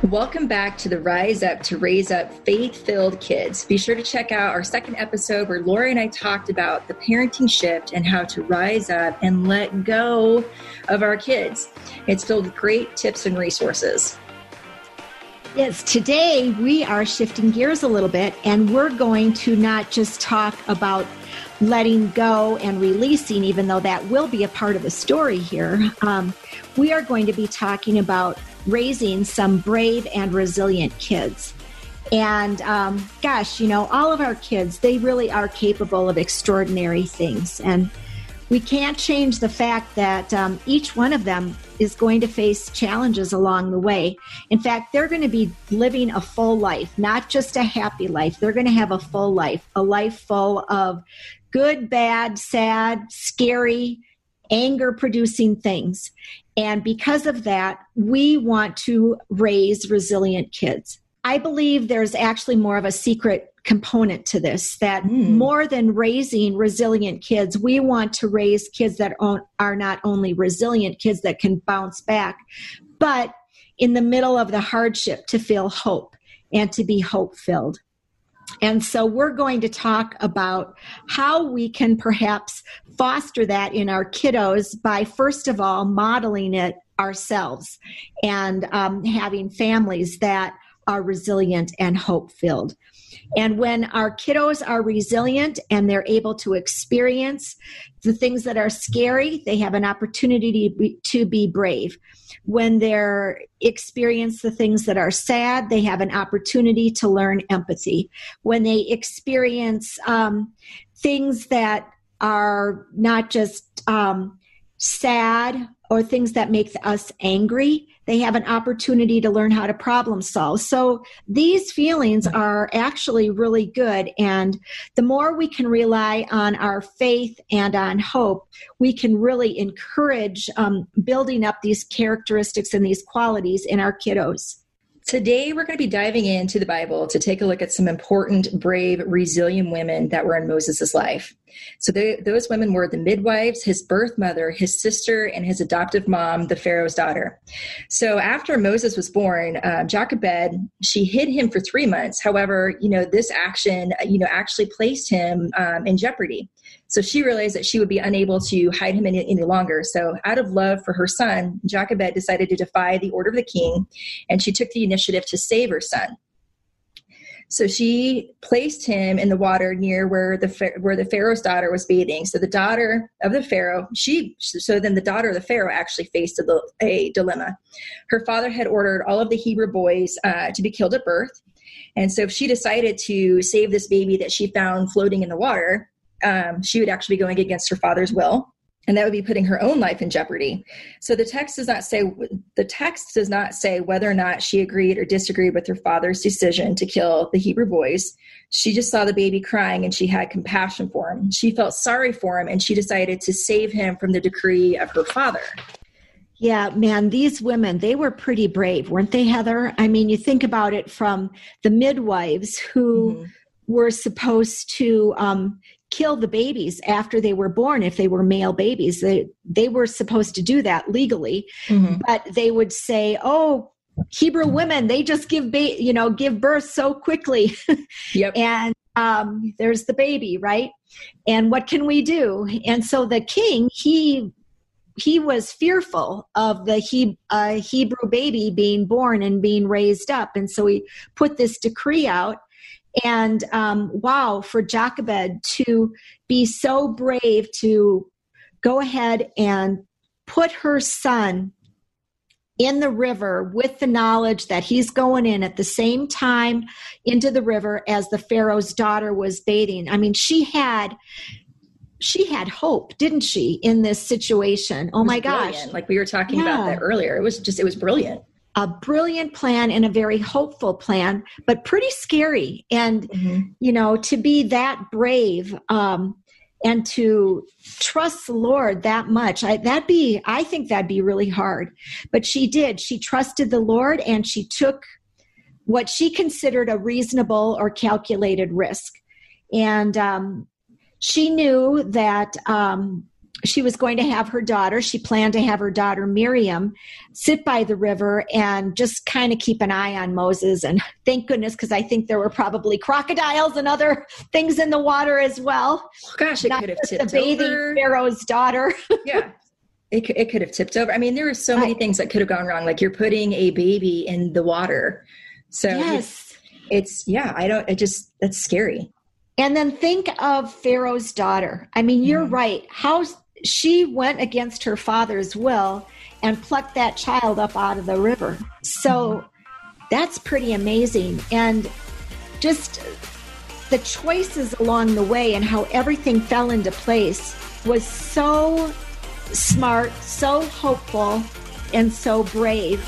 Welcome back to the Rise Up to Raise Up Faith-Filled Kids. Be sure to check out our second episode where Lori and I talked about the parenting shift and how to rise up and let go of our kids. It's filled with great tips and resources. Yes, today we are shifting gears a little bit, and we're going to not just talk about letting go and releasing, even though that will be a part of the story here. We are going to be talking about raising some brave and resilient kids. And all of our kids, they really are capable of extraordinary things. And we can't change the fact that each one of them is going to face challenges along the way. In fact, they're going to be living a full life, not just a happy life. They're going to have a full life, a life full of good, bad, sad, scary, anger-producing things. And because of that, we want to raise resilient kids. I believe there's actually more of a secret component to this, that more than raising resilient kids, we want to raise kids that are not only resilient, kids that can bounce back, but in the middle of the hardship to feel hope and to be hope-filled. And so we're going to talk about how we can perhaps foster that in our kiddos by, first of all, modeling it ourselves and having families that are resilient and hope-filled. And when our kiddos are resilient and they're able to experience the things that are scary, they have an opportunity to be brave. When they experience the things that are sad, they have an opportunity to learn empathy. When they experience things that are not just sad or things that make us angry, they have an opportunity to learn how to problem solve. So these feelings are actually really good. And the more we can rely on our faith and on hope, we can really encourage building up these characteristics and these qualities in our kiddos. Today, we're going to be diving into the Bible to take a look at some important, brave, resilient women that were in Moses' life. So those women were the midwives, his birth mother, his sister, and his adoptive mom, the Pharaoh's daughter. So after Moses was born, Jochebed, she hid him for 3 months. However, this action, actually placed him in jeopardy. So she realized that she would be unable to hide him any longer. So out of love for her son, Jochebed decided to defy the order of the king, and she took the initiative to save her son. So she placed him in the water near where the Pharaoh's daughter was bathing. So the daughter of the Pharaoh, then the daughter of the Pharaoh actually faced a dilemma. Her father had ordered all of the Hebrew boys to be killed at birth. And so if she decided to save this baby that she found floating in the water, she would actually be going against her father's will, and that would be putting her own life in jeopardy. So the text does not say whether or not she agreed or disagreed with her father's decision to kill the Hebrew boys. She just saw the baby crying and she had compassion for him. She felt sorry for him, and she decided to save him from the decree of her father. Yeah, man, these women, they were pretty brave, weren't they, Heather? I mean, you think about it from the midwives who were supposed to kill the babies after they were born if they were male babies. They were supposed to do that legally, but they would say, "Oh, Hebrew women, they just give birth so quickly." Yep. And there's the baby, right? And what can we do? And so the king, he was fearful of the Hebrew baby being born and being raised up, and so he put this decree out. And for Jochebed to be so brave to go ahead and put her son in the river with the knowledge that he's going in at the same time into the river as the Pharaoh's daughter was bathing. I mean, she had hope, didn't she, in this situation? Oh my gosh. Brilliant. Like we were talking about that earlier. It was brilliant. A brilliant plan and a very hopeful plan, but pretty scary. And, to be that brave and to trust the Lord that much, I think that'd be really hard. But she did. She trusted the Lord, and she took what she considered a reasonable or calculated risk. And she knew that she was going to have her daughter, she planned to have her daughter Miriam sit by the river and just kind of keep an eye on Moses. And thank goodness, because I think there were probably crocodiles and other things in the water as well. Gosh, it could have tipped the bathing over. Pharaoh's daughter. Yeah, it could have tipped over. I mean, there were so many things that could have gone wrong. Like you're putting a baby in the water. So yes. That's scary. And then think of Pharaoh's daughter. I mean, you're right. How she went against her father's will and plucked that child up out of the river. So that's pretty amazing. And just the choices along the way and how everything fell into place was so smart, so hopeful, and so brave.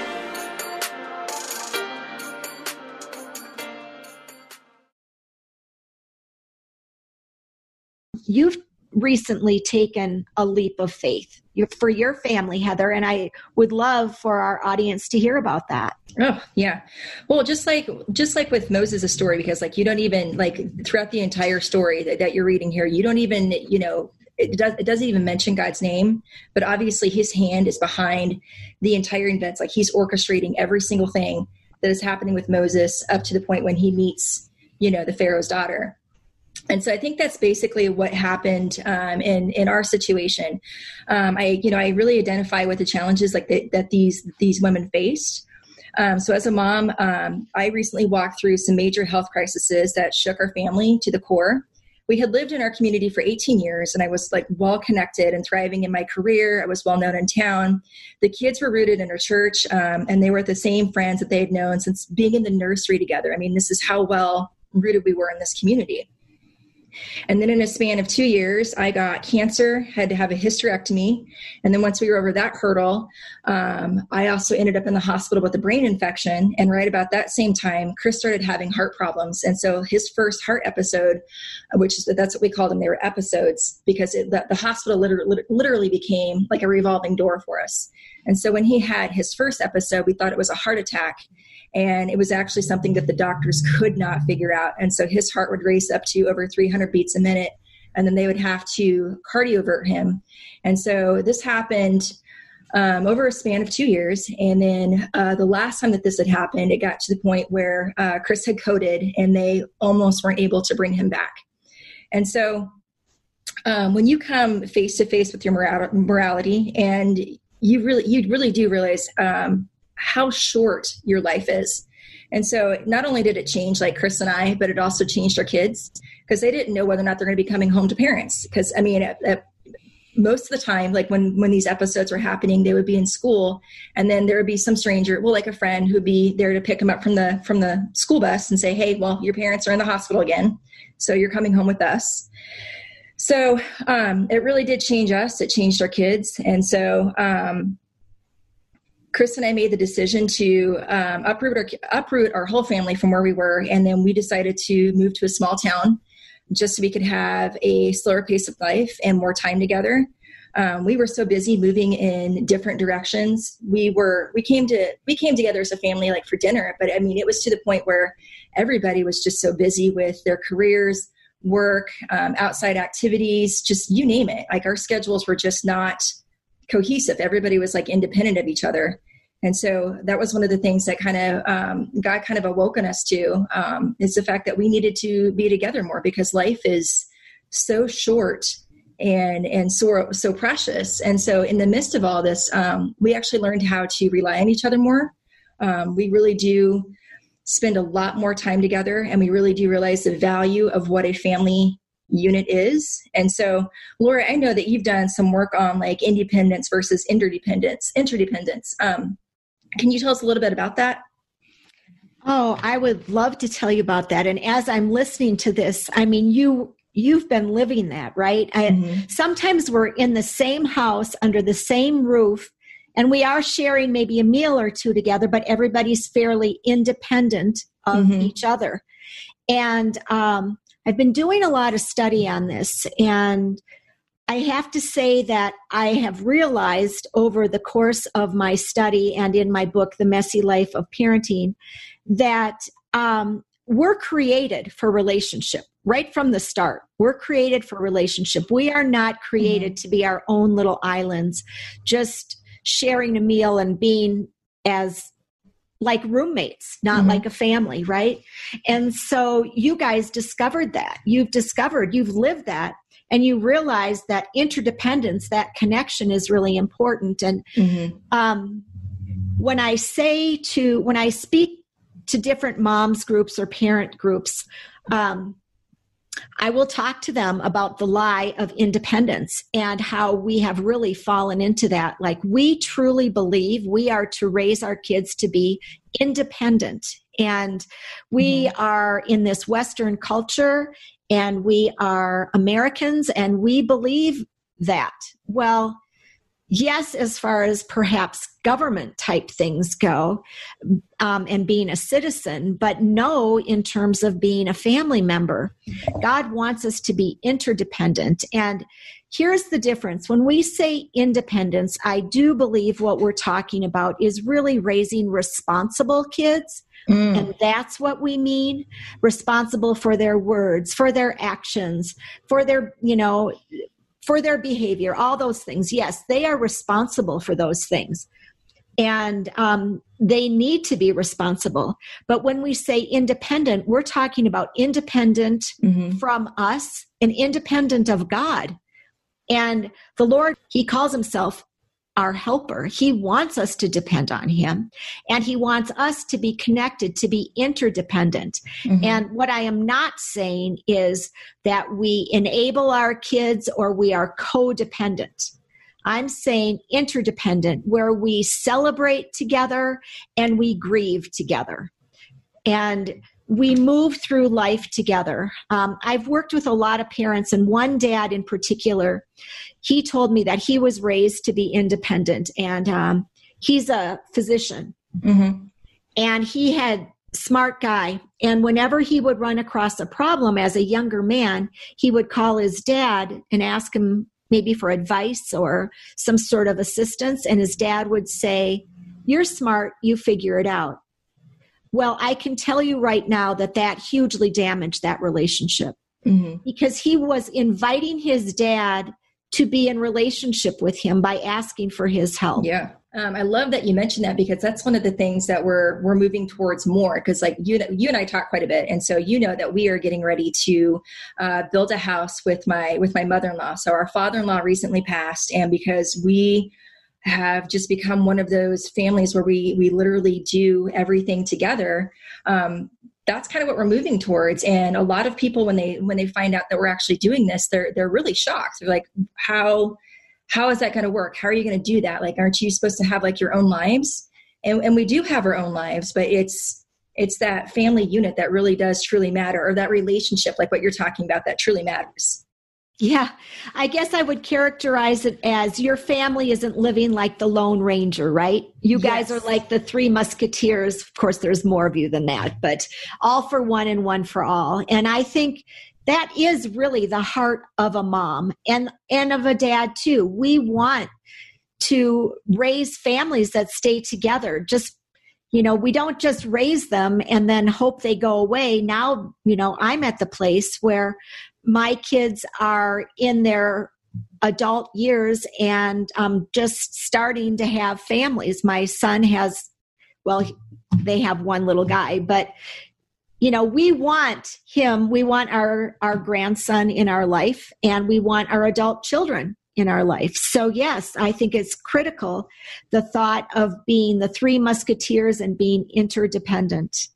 You've recently taken a leap of faith for your family, Heather, and I would love for our audience to hear about that. Oh, yeah. Well, just like with Moses' story, because like you don't even like throughout the entire story that you're reading here, you don't even, it doesn't even mention God's name, but obviously his hand is behind the entire events. Like he's orchestrating every single thing that is happening with Moses up to the point when he meets, the Pharaoh's daughter. And so I think that's basically what happened in our situation. I really identify with the challenges like that these women faced. So as a mom, I recently walked through some major health crises that shook our family to the core. We had lived in our community for 18 years, and I was like well connected and thriving in my career. I was well known in town. The kids were rooted in our church, and they were the same friends that they had known since being in the nursery together. I mean, this is how well rooted we were in this community. And then in a span of 2 years, I got cancer, had to have a hysterectomy. And then once we were over that hurdle, I also ended up in the hospital with a brain infection. And right about that same time, Chris started having heart problems. And so his first heart episode, that's what we called them, they were episodes, because the hospital literally became like a revolving door for us. And so when he had his first episode, we thought it was a heart attack. And it was actually something that the doctors could not figure out. And so his heart would race up to over 300 beats a minute, and then they would have to cardiovert him. And so this happened over a span of 2 years. And then the last time that this had happened, it got to the point where Chris had coded and they almost weren't able to bring him back. And so when you come face to face with your morality, and you really do realize how short your life is. And so not only did it change like Chris and I, but it also changed our kids, because they didn't know whether or not they're going to be coming home to parents. Because I mean, most of the time, like when these episodes were happening, they would be in school, and then there would be some stranger, like a friend, who'd be there to pick them up from the school bus and say, hey, well, your parents are in the hospital again, so you're coming home with us. So it really did change us. It changed our kids. And so Chris and I made the decision to uproot our whole family from where we were. And then we decided to move to a small town just so we could have a slower pace of life and more time together. We were so busy moving in different directions. We came together as a family, like for dinner, but I mean, it was to the point where everybody was just so busy with their careers, work, outside activities, just you name it. Like our schedules were just not cohesive. Everybody was like independent of each other. And so that was one of the things that kind of God kind of awoken us to, is the fact that we needed to be together more, because life is so short and so precious. And so in the midst of all this, we actually learned how to rely on each other more. We really do spend a lot more time together, and we really do realize the value of what a family unit is. And so, Laura, I know that you've done some work on like independence versus interdependence. Can you tell us a little bit about that? Oh, I would love to tell you about that. And as I'm listening to this, I mean, you've been living that, right? Sometimes we're in the same house under the same roof, and we are sharing maybe a meal or two together, but everybody's fairly independent of each other. And I've been doing a lot of study on this, and I have to say that I have realized over the course of my study and in my book, The Messy Life of Parenting, that we're created for relationship. right from the start. We're created for relationship. We are not created to be our own little islands, just sharing a meal and being as like roommates, not like a family, right? And so you guys discovered that. You've lived that, and you realize that interdependence, that connection is really important. And when I speak to different moms groups or parent groups, I will talk to them about the lie of independence and how we have really fallen into that. Like, we truly believe we are to raise our kids to be independent. And we are in this Western culture, and we are Americans, and we believe that. Well, yes, as far as perhaps government type things go, and being a citizen, but no, in terms of being a family member. God wants us to be interdependent. And here's the difference. When we say independence, I do believe what we're talking about is really raising responsible kids. And that's what we mean. Responsible for their words, for their actions, for their, for their behavior, all those things. Yes, they are responsible for those things. And they need to be responsible. But when we say independent, we're talking about independent from us and independent of God. And the Lord, He calls Himself our helper. He wants us to depend on Him, and He wants us to be connected, to be interdependent. And what I am not saying is that we enable our kids or we are codependent. I'm saying interdependent, where we celebrate together and we grieve together. And we move through life together. I've worked with a lot of parents, and one dad in particular, he told me that he was raised to be independent, and he's a physician. And he had smart guy. And whenever he would run across a problem as a younger man, he would call his dad and ask him maybe for advice or some sort of assistance. And his dad would say, "You're smart, you figure it out." Well, I can tell you right now that hugely damaged that relationship, because he was inviting his dad to be in relationship with him by asking for his help. Yeah. I love that you mentioned that, because that's one of the things that we're moving towards more. Because like you and I talk quite a bit, and so that we are getting ready to build a house with my mother-in-law. So our father-in-law recently passed, and because we have just become one of those families where we literally do everything together, that's kind of what we're moving towards. And a lot of people, when they find out that we're actually doing this, they're really shocked. They're like, how is that going to work? How are you going to do that? Like, aren't you supposed to have like your own lives? And we do have our own lives, but it's that family unit that really does truly matter, or that relationship, like what you're talking about, that truly matters. Yeah, I guess I would characterize it as your family isn't living like the Lone Ranger, right? You guys are like the Three Musketeers. Of course, there's more of you than that, but all for one and one for all. And I think that is really the heart of a mom and of a dad too. We want to raise families that stay together. Just, we don't just raise them and then hope they go away. Now, I'm at the place where my kids are in their adult years and just starting to have families. My son they have one little guy, but we want him, we want our grandson in our life, and we want our adult children in our life. So yes, I think it's critical, the thought of being the Three Musketeers and being interdependent.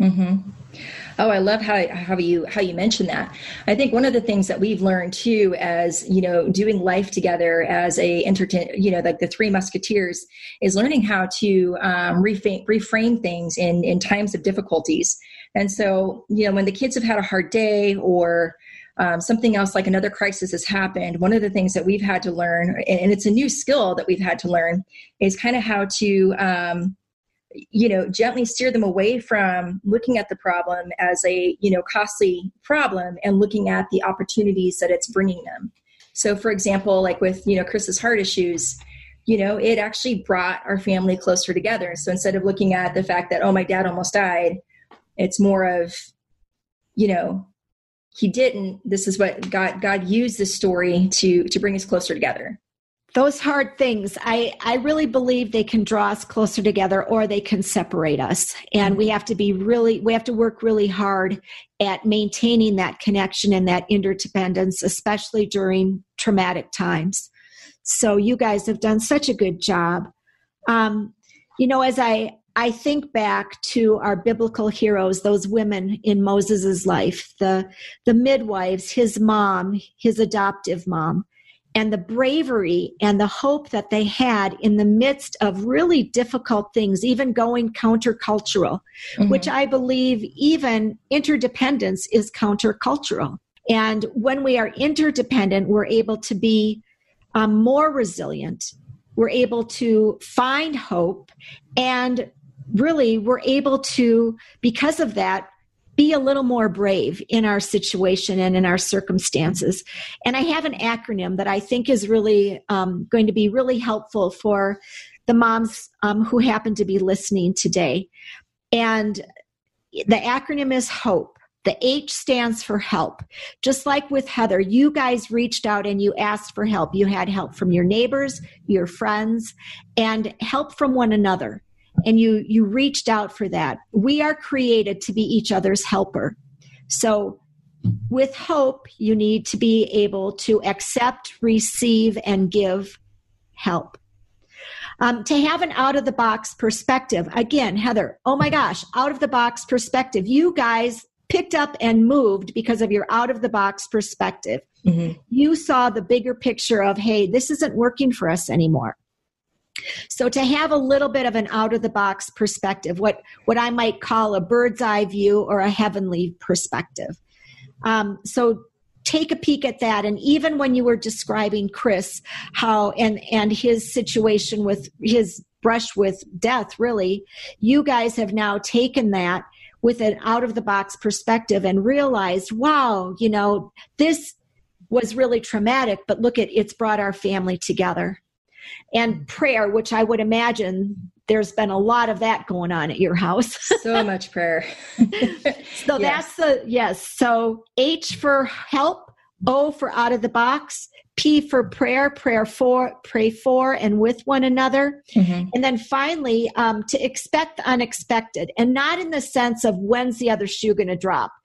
Oh, I love how you mentioned that. I think one of the things that we've learned too, as doing life together as like the Three Musketeers, is learning how to reframe things in times of difficulties. And so, when the kids have had a hard day, or something else like another crisis has happened, one of the things that we've had to learn, and it's a new skill that we've had to learn, is kind of how to gently steer them away from looking at the problem as a, costly problem, and looking at the opportunities that it's bringing them. So for example, like with, Chris's heart issues, it actually brought our family closer together. So instead of looking at the fact that, oh, my dad almost died, it's more of, he didn't, this is what God used this story to bring us closer together. Those hard things, I really believe they can draw us closer together or they can separate us. And we have to work really hard at maintaining that connection and that interdependence, especially during traumatic times. So you guys have done such a good job. As I think back to our biblical heroes, those women in Moses's life, the midwives, his mom, his adoptive mom, and the bravery and the hope that they had in the midst of really difficult things, even going countercultural, which I believe even interdependence is countercultural. And when we are interdependent, we're able to be more resilient. We're able to find hope, and really we're able to, because of that, be a little more brave in our situation and in our circumstances. And I have an acronym that I think is really going to be really helpful for the moms who happen to be listening today. And the acronym is HOPE. The H stands for help. Just like with Heather, you guys reached out and you asked for help. You had help from your neighbors, your friends, and help from one another. And you reached out for that. We are created to be each other's helper. So with hope, you need to be able to accept, receive, and give help. To have an out-of-the-box perspective. Again, Heather, oh my gosh, out-of-the-box perspective. You guys picked up and moved because of your out-of-the-box perspective. You saw the bigger picture of, hey, this isn't working for us anymore. So to have a little bit of an out-of-the-box perspective, what I might call a bird's eye view or a heavenly perspective. So take a peek at that. And even when you were describing Chris, how and his situation with his brush with death, really, you guys have now taken that with an out-of-the-box perspective and realized, wow, this was really traumatic, but look, it's brought our family together. And prayer, which I would imagine there's been a lot of that going on at your house. So much prayer. So yes. So H for help, O for out of the box, P for prayer, pray for and with one another. And then finally, to expect the unexpected, and not in the sense of when's the other shoe going to drop.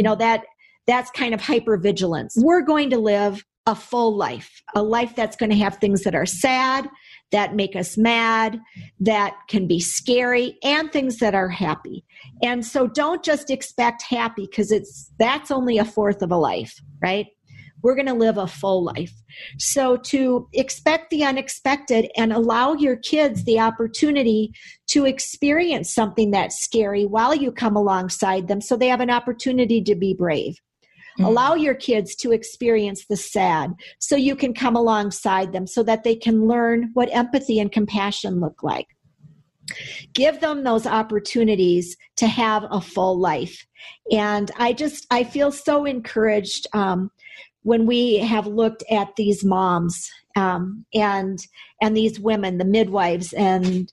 That's kind of hypervigilance. We're going to live a full life, a life that's going to have things that are sad, that make us mad, that can be scary, and things that are happy. And so don't just expect happy, because that's only a fourth of a life, right? We're going to live a full life. So to expect the unexpected and allow your kids the opportunity to experience something that's scary while you come alongside them, so they have an opportunity to be brave. Allow your kids to experience the sad so you can come alongside them so that they can learn what empathy and compassion look like. Give them those opportunities to have a full life. And I feel so encouraged when we have looked at these moms and these women, the midwives, and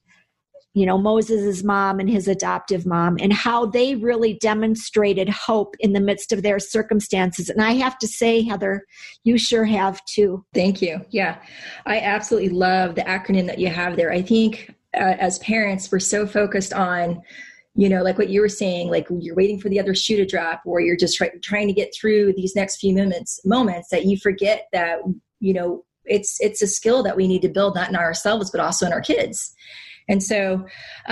Moses' mom and his adoptive mom, and how they really demonstrated hope in the midst of their circumstances. And I have to say, Heather, you sure have too. Thank you. Yeah, I absolutely love the acronym that you have there. I think as parents, we're so focused on, like what you were saying, like you're waiting for the other shoe to drop, or you're just trying to get through these next few moments that you forget that, it's a skill that we need to build, not in ourselves, but also in our kids. And so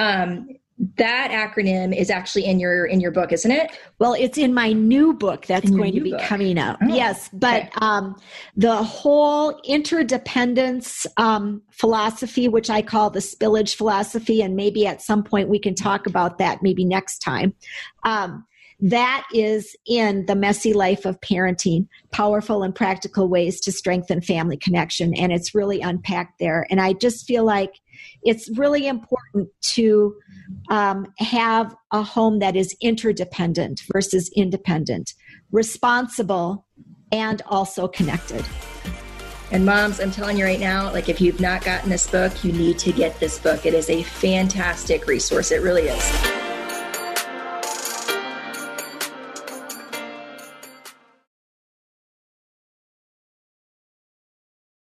that acronym is actually in your book, isn't it? Well, it's in my new book that's going to be coming out. Oh, yes, but okay. The whole interdependence philosophy, which I call the spillage philosophy, and maybe at some point we can talk about that maybe next time. That is in The Messy Life of Parenting, Powerful and Practical Ways to Strengthen Family Connection. And it's really unpacked there. And I just feel like it's really important to have a home that is interdependent versus independent, responsible, and also connected. And moms, I'm telling you right now, like if you've not gotten this book, you need to get this book. It is a fantastic resource. It really is.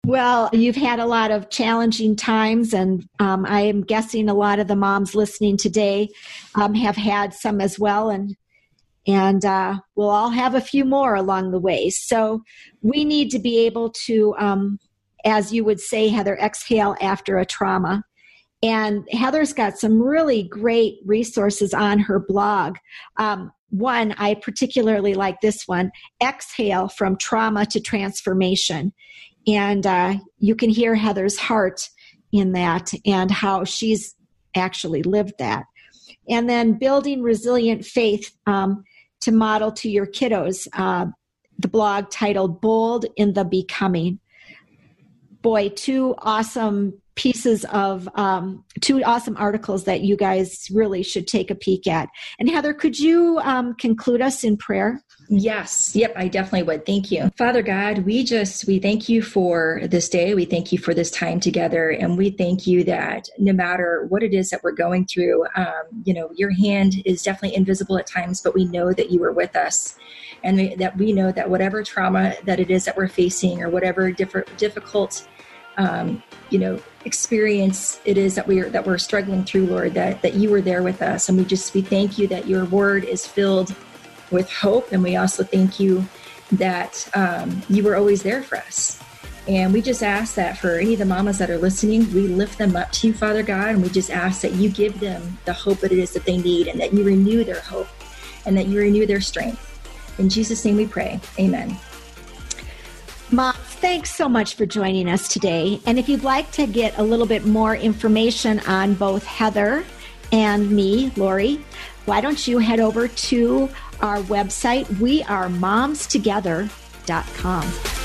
Well, you've had a lot of challenging times, and I am guessing a lot of the moms listening today have had some as well, and we'll all have a few more along the way. So we need to be able to, as you would say, Heather, exhale after a trauma. And Heather's got some really great resources on her blog. One, I particularly like this one, Exhale from Trauma to Transformation. And you can hear Heather's heart in that and how she's actually lived that. And then Building Resilient Faith to Model to Your Kiddos, the blog titled Bold in the Becoming. Boy, two awesome articles that you guys really should take a peek at. And Heather, could you conclude us in prayer? Yes. Yep. I definitely would. Thank you. Father God, we thank you for this day. We thank you for this time together. And we thank you that no matter what it is that we're going through, your hand is definitely invisible at times, but we know that you are with us. And that we know that whatever trauma that it is that we're facing, or whatever difficult experience it is that we're struggling through, Lord, that you were there with us. And we thank you that your word is filled with hope. And we also thank you that you were always there for us. And we just ask that for any of the mamas that are listening, we lift them up to you, Father God. And we just ask that you give them the hope that it is that they need, and that you renew their hope, and that you renew their strength. In Jesus' name we pray. Amen. Mom, thanks so much for joining us today. And if you'd like to get a little bit more information on both Heather and me, Lori, why don't you head over to our website, wearemomstogether.com.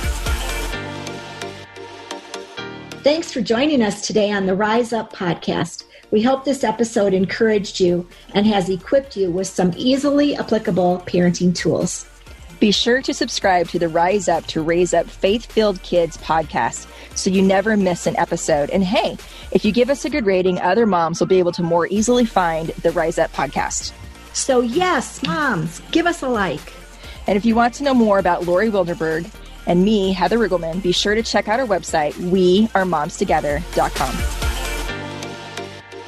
Thanks for joining us today on the Rise Up podcast. We hope this episode encouraged you and has equipped you with some easily applicable parenting tools. Be sure to subscribe to the Rise Up to Raise Up Faith-Filled Kids podcast so you never miss an episode. And hey, if you give us a good rating, other moms will be able to more easily find the Rise Up podcast. So yes, moms, give us a like. And if you want to know more about Lori Wilderberg and me, Heather Riggleman, be sure to check out our website, wearemomstogether.com.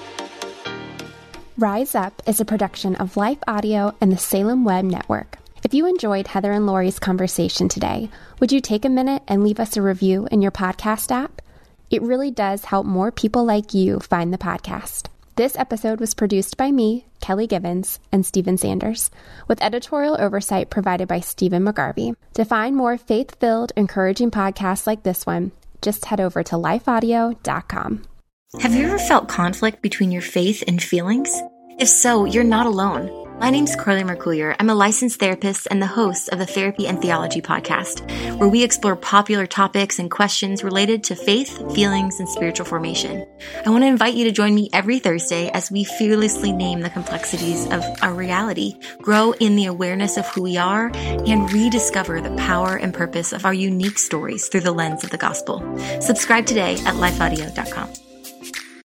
Rise Up is a production of Life Audio and the Salem Web Network. If you enjoyed Heather and Lori's conversation today, would you take a minute and leave us a review in your podcast app? It really does help more people like you find the podcast. This episode was produced by me, Kelly Givens, and Stephen Sanders, with editorial oversight provided by Stephen McGarvey. To find more faith-filled, encouraging podcasts like this one, just head over to lifeaudio.com. Have you ever felt conflict between your faith and feelings? If so, you're not alone. My name's Carly Mercoulier. I'm a licensed therapist and the host of the Therapy and Theology podcast, where we explore popular topics and questions related to faith, feelings, and spiritual formation. I want to invite you to join me every Thursday as we fearlessly name the complexities of our reality, grow in the awareness of who we are, and rediscover the power and purpose of our unique stories through the lens of the gospel. Subscribe today at lifeaudio.com.